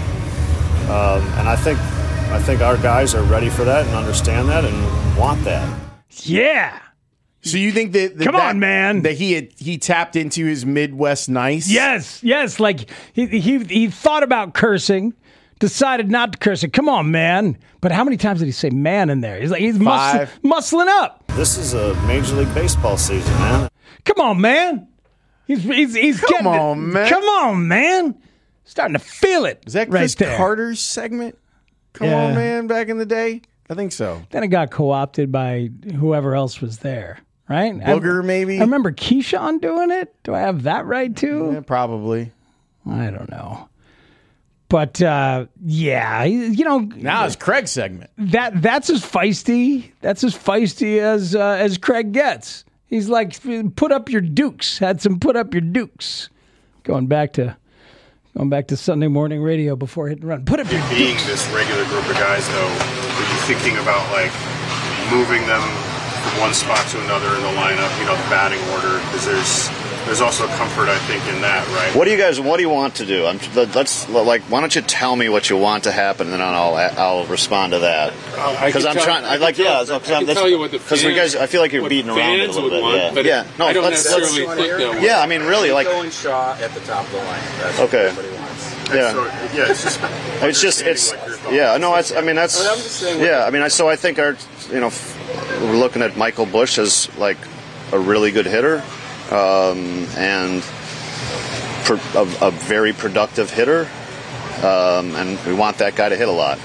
um, and I think I think our guys are ready for that and understand that and want that. Yeah. So you think that, that come that, on, man, that he had, he tapped into his Midwest nice? Yes, yes. Like he he he thought about cursing, decided not to curse it. Come on, man. But how many times did he say "man" in there? He's like he's muscle, muscling up. This is a Major League Baseball season, man. Come on, man. He's he's he's come getting on, it. man. Come on, man. Starting to feel it. Is that right Chris there. Carter's segment? Come Yeah. on, man. Back in the day. I think so. Then it got co-opted by whoever else was there, right? Booger, I, maybe? I remember Keyshawn doing it. Do I have that right, too? Yeah, probably. I don't know. But, uh, yeah, you know. Now it's Craig's segment. That That's as feisty. That's as feisty as, uh, as Craig gets. He's like, put up your dukes. Had some put up your dukes. Going back to... Going back to Sunday morning radio before hit and run. Put up your Being dukes. this regular group of guys, though, are you thinking about like moving them from one spot to another in the lineup? You know, the batting order, because there's there's also comfort, I think, in that, right? What do you guys? What do you want to do? I'm, let's like. Why don't you tell me what you want to happen, and then I'll I'll respond to that. Because Uh, I'm trying. I like yeah. I can tell you what the because fans, we guys. I feel like you're what beating around it a fans little would bit. want, yeah. but yeah. No, I don't let's, necessarily let's, think that way. Yeah, I mean, really, like. Going Shaw at the top of the line. That's Okay. what everybody wants. Yeah. So, yeah, it's just. It's just it's yeah no it's I mean that's I mean, I'm just saying yeah I mean I so I think our you know we're looking at Michael Busch as like a really good hitter um, and pro- a, a very productive hitter um, and we want that guy to hit a lot.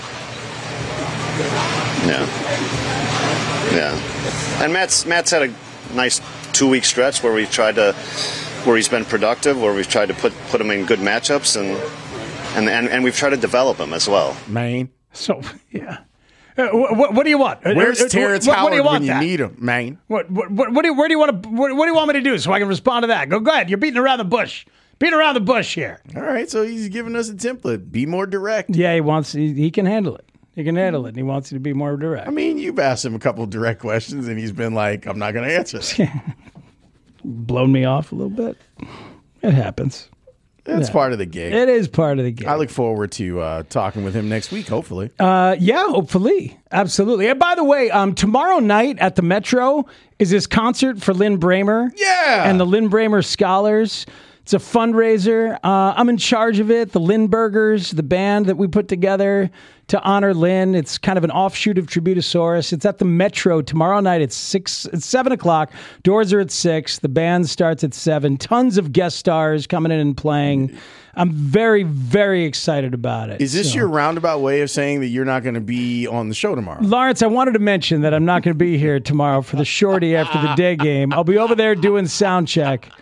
Yeah, yeah. And Matt's Matt's had a nice two week stretch where we tried to where he's been productive, where we've tried to put put him in good matchups and. And, and and we've tried to develop him as well. Maine. So, yeah. Uh, what, what do you want? Where's Uh, uh, Terrence what, Howard what do you want when you that? need him, Maine? What, what, what, what do you, where do you want to? What, what do you want me to do so I can respond to that? Go, go ahead. You're beating around the bush. Beating around the bush here. All right, so he's giving us a template. Be more direct. Yeah, he wants. He, he can handle it. He can handle it. And he wants you to be more direct. I mean, you've asked him a couple direct questions, and he's been like, "I'm not going to answer." Blown me off a little bit. It happens. That's Yeah. part of the gig. It is part of the game. I look forward to uh, talking with him next week, hopefully. Uh, yeah, hopefully. Absolutely. And by the way, um, tomorrow night at the Metro is this concert for Lynn Bramer. Yeah. And the Lynn Bramer Scholars. It's a fundraiser. Uh, I'm in charge of it. The Lindbergers, the band that we put together to honor Lynn. It's kind of an offshoot of Tributosaurus. It's at the Metro tomorrow night at six, it's seven o'clock. Doors are at six. The band starts at seven. Tons of guest stars coming in and playing. I'm very, very excited about it. Is this So- your roundabout way of saying that you're not going to be on the show tomorrow? Lawrence, I wanted to mention that I'm not going to be here tomorrow for the shorty after the day game. I'll be over there doing sound check.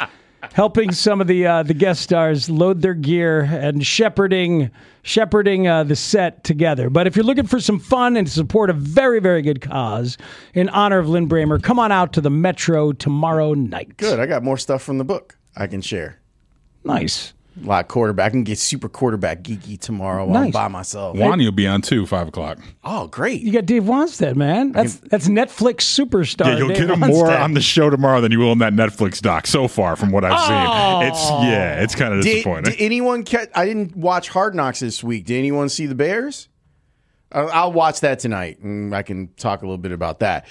helping some of the uh, the guest stars load their gear and shepherding shepherding uh, the set together. But if you're looking for some fun and to support a very, very good cause in honor of Lynn Bramer, come on out to the Metro tomorrow night. Good. I got more stuff from the book I can share. Nice. A lot of quarterback. I can get super quarterback geeky tomorrow while I'm by myself. Wanya will be on too, five o'clock. Oh, great. You got Dave Wanstead, man. That's that's Netflix superstar. Yeah, you'll Dave get him Wanstead. more on the show tomorrow than you will in that Netflix doc so far from what I've Oh. seen. It's yeah, it's kind of Did, disappointing. did anyone catch? I didn't watch Hard Knocks this week. Did anyone see the Bears? I'll, I'll watch that tonight, and I can talk a little bit about that.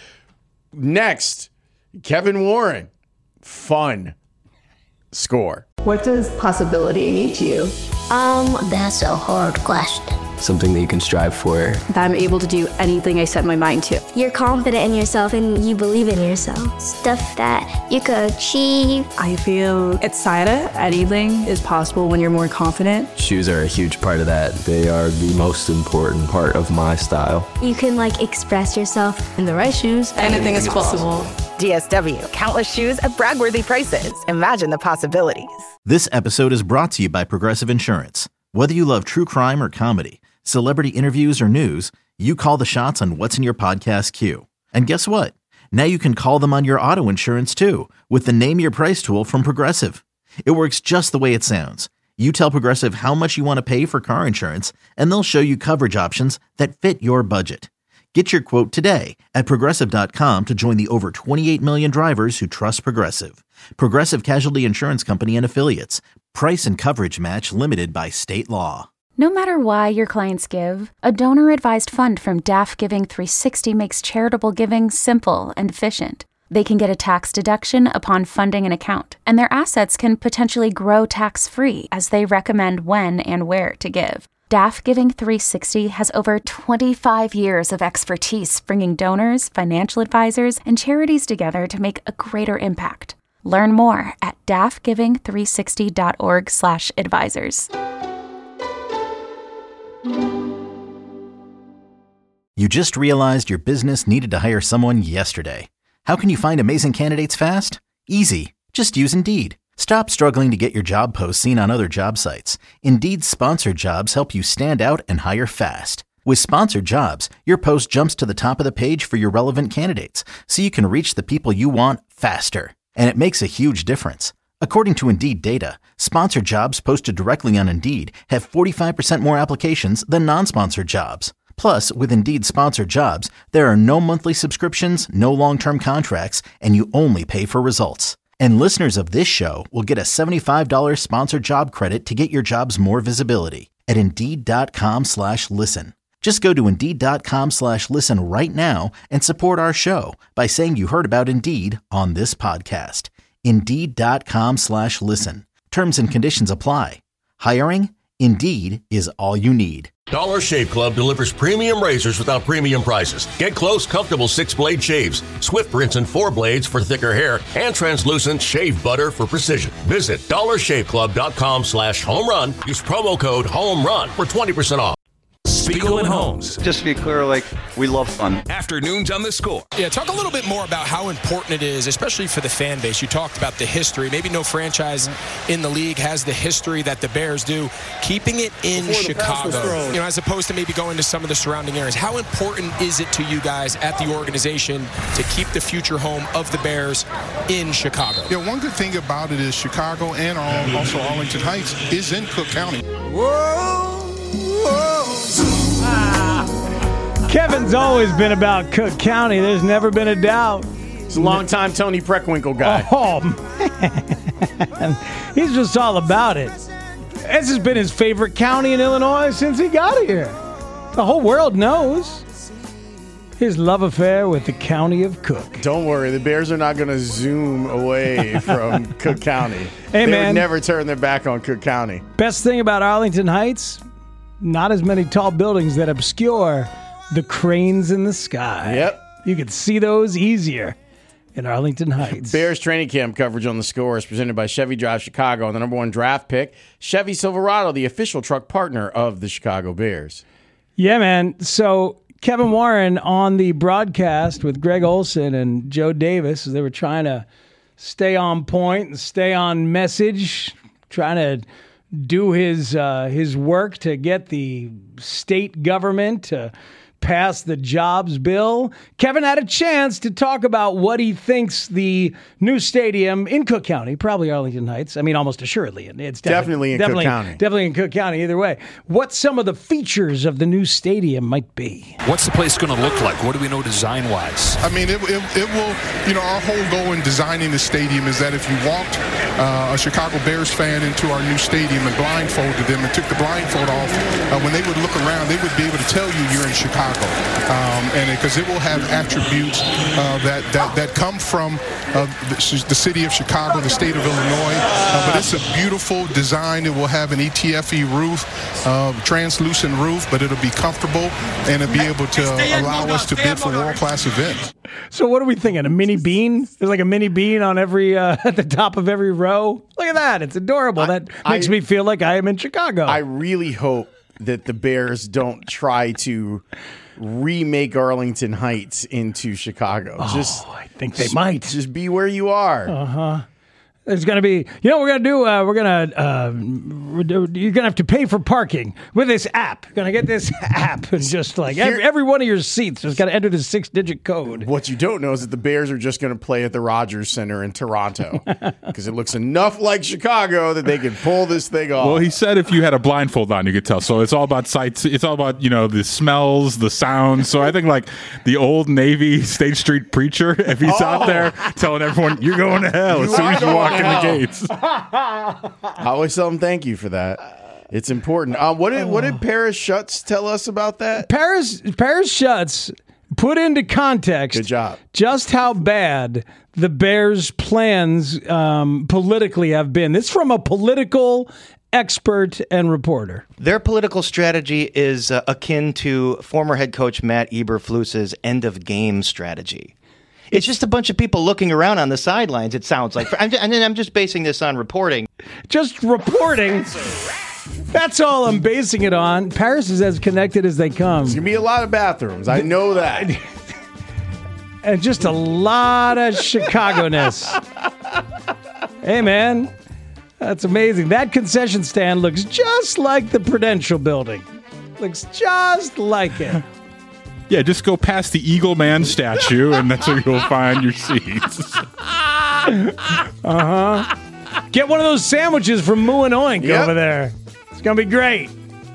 Next, Kevin Warren. Fun. Score. What does possibility mean to you? Um, that's a hard question. Something that you can strive for. That I'm able to do anything I set my mind to. You're confident in yourself and you believe in yourself. Stuff that you could achieve. I feel excited. Anything is possible when you're more confident. Shoes are a huge part of that. They are the most important part of my style. You can like express yourself. In the right shoes, anything is possible. D S W, countless shoes at brag-worthy prices. Imagine the possibilities. This episode is brought to you by Progressive Insurance. Whether you love true crime or comedy, celebrity interviews or news, you call the shots on what's in your podcast queue. And guess what? Now you can call them on your auto insurance too with the Name Your Price tool from Progressive. It works just the way it sounds. You tell Progressive how much you want to pay for car insurance, and they'll show you coverage options that fit your budget. Get your quote today at Progressive dot com to join the over twenty-eight million drivers who trust Progressive. Progressive Casualty Insurance Company and Affiliates. Price and coverage match limited by state law. No matter why your clients give, a donor-advised fund from D A F Giving three sixty makes charitable giving simple and efficient. They can get a tax deduction upon funding an account, and their assets can potentially grow tax-free as they recommend when and where to give. D A F Giving three sixty has over twenty-five years of expertise bringing donors, financial advisors, and charities together to make a greater impact. Learn more at D A F giving three sixty dot org slash advisors. You just realized your business needed to hire someone yesterday. How can you find amazing candidates fast? Easy. Just use Indeed. Stop struggling to get your job posts seen on other job sites. Indeed's sponsored jobs help you stand out and hire fast. With sponsored jobs, your post jumps to the top of the page for your relevant candidates, so you can reach the people you want faster. And it makes a huge difference. According to Indeed data, sponsored jobs posted directly on Indeed have forty-five percent more applications than non-sponsored jobs. Plus, with Indeed sponsored jobs, there are no monthly subscriptions, no long-term contracts, and you only pay for results. And listeners of this show will get a seventy-five dollars sponsored job credit to get your jobs more visibility at Indeed.com slash listen. Just go to Indeed.com slash listen right now and support our show by saying you heard about Indeed on this podcast. Indeed.com slash listen. Terms and conditions apply. Hiring? Indeed is all you need. Dollar Shave Club delivers premium razors without premium prices. Get close, comfortable six-blade shaves, swift rinse and four blades for thicker hair, and translucent shave butter for precision. Visit dollar shave club dot com slash home run. Use promo code HOMERUN for twenty percent off. Spiegel and Holmes. Just to be clear, like, we love fun. Afternoons on the Score. Yeah, talk a little bit more about how important it is, especially for the fan base. You talked about the history. Maybe no franchise in the league has the history that the Bears do. Keeping it in Before Chicago, you know, as opposed to maybe going to some of the surrounding areas. How important is it to you guys at the organization to keep the future home of the Bears in Chicago? Yeah, one good thing about it is Chicago and also Arlington Heights is in Cook County. Whoa, whoa. Kevin's always been about Cook County. There's never been a doubt. He's a longtime Tony Preckwinkle guy. Oh, man. He's just all about it. This has been his favorite county in Illinois since he got here. The whole world knows his love affair with the county of Cook. Don't worry, the Bears are not going to zoom away from Cook County. Hey, they man. would never turn their back on Cook County. Best thing about Arlington Heights, not as many tall buildings that obscure the cranes in the sky. Yep. You can see those easier in Arlington Heights. Bears training camp coverage on the Score is presented by Chevy Drive Chicago and the number one draft pick, Chevy Silverado, the official truck partner of the Chicago Bears. Yeah, man. So Kevin Warren on the broadcast with Greg Olson and Joe Davis, they were trying to stay on point and stay on message, trying to do his uh, his work to get the state government to pass the jobs bill. Kevin had a chance to talk about what he thinks the new stadium in Cook County, probably Arlington Heights, I mean, almost assuredly. It's definitely, definitely in definitely, Cook County. Definitely in Cook County, either way. What some of the features of the new stadium might be. What's the place going to look like? What do we know design-wise? I mean, it, it, it will, you know, our whole goal in designing the stadium is that if you walked uh, a Chicago Bears fan into our new stadium and blindfolded them and took the blindfold off, uh, when they would look around, they would be able to tell you you're in Chicago. Um, and because it, it will have attributes uh, that, that, that come from uh, the, the city of Chicago, the state of Illinois. Uh, but it's a beautiful design. It will have an E T F E roof, uh, translucent roof, but it'll be comfortable and it'll be able to allow us to bid for world-class events. So what are we thinking? A mini bean? There's like a mini bean on every uh, at the top of every row. Look at that. It's adorable. I, that makes I, me feel like I am in Chicago. I really hope that the Bears don't try to remake Arlington Heights into Chicago. Oh, just I think they just, might. Just be where you are. Uh-huh. There's going to be, you know what we're going to do? Uh, we're going to, uh, you're going to have to pay for parking with this app. You're going to get this app and just like Here, every, every one of your seats has got to enter the six-digit code. What you don't know is that the Bears are just going to play at the Rogers Center in Toronto because it looks enough like Chicago that they can pull this thing off. Well, he said if you had a blindfold on, you could tell. So it's all about sights. It's all about, you know, the smells, the sounds. So I think like the old Navy State Street preacher, if he's oh. out there telling everyone, you're going to hell as soon as you walk in the gates. I always tell them thank you for that. It's important. Uh, what did what did Paris Schutz tell us about that? Paris Paris Schutz put into context. Good job. Just how bad the Bears' plans um, politically have been. This is from a political expert and reporter. Their political strategy is uh, akin to former head coach Matt Eberflus's end of game strategy. It's just a bunch of people looking around on the sidelines, it sounds like. And then I'm just basing this on reporting. Just reporting? That's all I'm basing it on. Paris is as connected as they come. There's going to be a lot of bathrooms. I know that. And just a lot of Chicago-ness. Hey, man. That's amazing. That concession stand looks just like the Prudential Building. Looks just like it. Yeah, just go past the Eagle Man statue, and that's where you'll find your seats. Uh-huh. Get one of those sandwiches from Moo and Oink yep. over there. It's going to be great.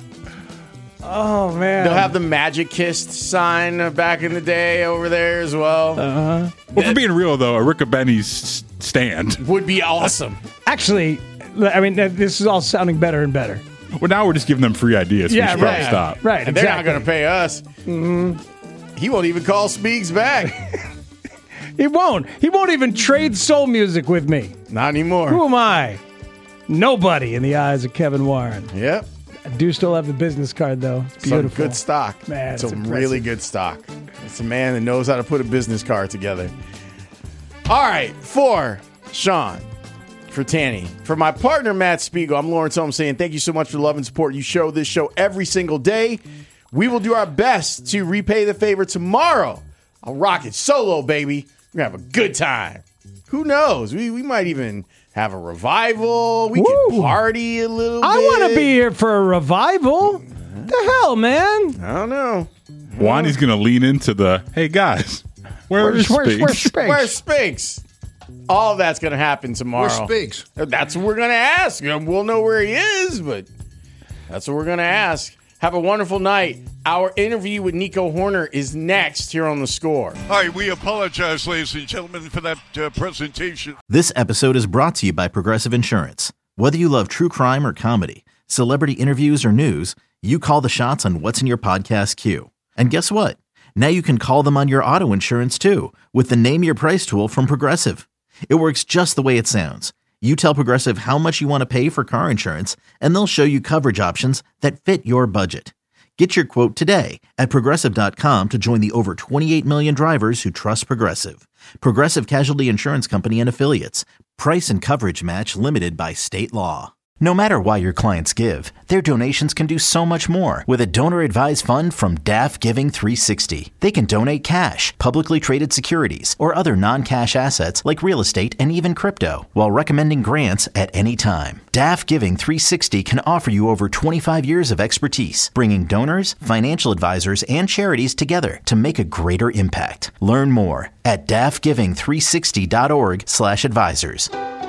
Oh, man. They'll have the Magic Kissed sign back in the day over there as well. Uh-huh. Well, for being real, though, a Rick Benny's stand would be awesome. Actually, I mean, this is all sounding better and better. Well, now we're just giving them free ideas. Yeah, we should right. probably stop. Right, and exactly. They're not going to pay us. Mm-hmm. He won't even call Speaks back. He won't. He won't even trade soul music with me. Not anymore. Who am I? Nobody in the eyes of Kevin Warren. Yep. I do still have the business card, though. It's beautiful. Some good stock. Man, Some it's really good stock. It's a man that knows how to put a business card together. All right, for Sean. For Tanny. For my partner, Matt Spiegel, I'm Lawrence Holmes saying thank you so much for the love and support you show this show every single day. We will do our best to repay the favor tomorrow. I'll rock it solo, baby. We're going to have a good time. Who knows? We we might even have a revival. We Woo. can party a little I bit. I want to be here for a revival. Mm-hmm. The hell, man? I don't know. Wani's going to lean into the, hey, guys, where where's, is Spinks? Where's Spinks? Where's Spinks? All of that's going to happen tomorrow. Where's Spinks? That's what we're going to ask. We'll know where he is, but that's what we're going to ask. Have a wonderful night. Our interview with Nico Horner is next here on The Score. All right, we apologize, ladies and gentlemen, for that uh, presentation. This episode is brought to you by Progressive Insurance. Whether you love true crime or comedy, celebrity interviews or news, you call the shots on what's in your podcast queue. And guess what? Now you can call them on your auto insurance too with the Name Your Price tool from Progressive. It works just the way it sounds. You tell Progressive how much you want to pay for car insurance, and they'll show you coverage options that fit your budget. Get your quote today at Progressive dot com to join the over twenty-eight million drivers who trust Progressive. Progressive Casualty Insurance Company and Affiliates. Price and coverage match limited by state law. No matter why your clients give, their donations can do so much more with a donor-advised fund from D A F Giving three sixty. They can donate cash, publicly traded securities, or other non-cash assets like real estate and even crypto, while recommending grants at any time. D A F Giving three sixty can offer you over twenty-five years of expertise, bringing donors, financial advisors, and charities together to make a greater impact. Learn more at D A F giving three sixty dot org slash advisors.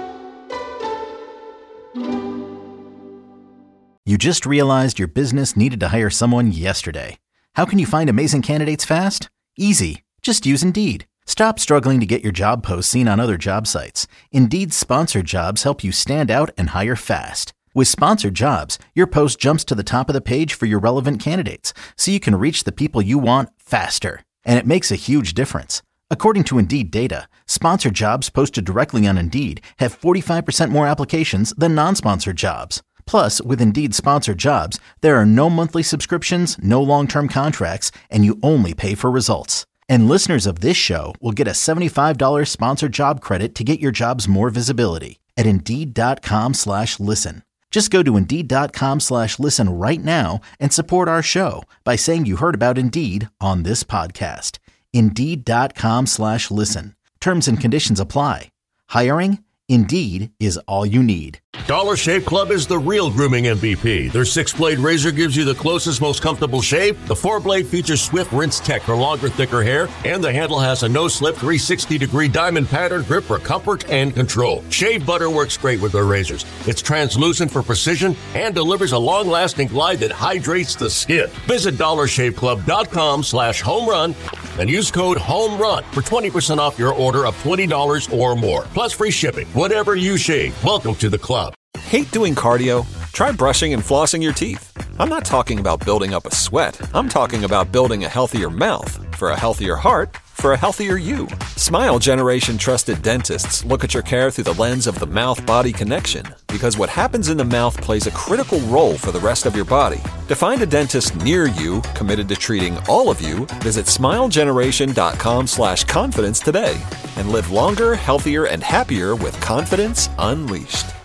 You just realized your business needed to hire someone yesterday. How can you find amazing candidates fast? Easy. Just use Indeed. Stop struggling to get your job posts seen on other job sites. Indeed's sponsored jobs help you stand out and hire fast. With sponsored jobs, your post jumps to the top of the page for your relevant candidates, so you can reach the people you want faster. And it makes a huge difference. According to Indeed data, sponsored jobs posted directly on Indeed have forty-five percent more applications than non-sponsored jobs. Plus, with Indeed sponsored jobs, there are no monthly subscriptions, no long-term contracts, and you only pay for results. And listeners of this show will get a seventy-five dollars sponsored job credit to get your jobs more visibility at Indeed.com slash listen. Just go to Indeed.com slash listen right now and support our show by saying you heard about Indeed on this podcast. Indeed.com slash listen. Terms and conditions apply. Hiring? Indeed is all you need. Dollar Shave Club is the real grooming M V P. Their six-blade razor gives you the closest, most comfortable shave. The four-blade features swift rinse tech for longer, thicker hair. And the handle has a no-slip three sixty degree diamond pattern grip for comfort and control. Shave butter works great with their razors. It's translucent for precision and delivers a long-lasting glide that hydrates the skin. Visit dollar shave club dot com slash home run and use code HOMERUN for twenty percent off your order of twenty dollars or more. Plus free shipping. Whatever you shave, welcome to the club. Hate doing cardio? Try brushing and flossing your teeth. I'm not talking about building up a sweat. I'm talking about building a healthier mouth. For a healthier heart, for a healthier you. Smile Generation trusted dentists look at your care through the lens of the mouth-body connection, because what happens in the mouth plays a critical role for the rest of your body. To find a dentist near you committed to treating all of you, visit smilegeneration.com slash confidence today and live longer, healthier, and happier with confidence unleashed.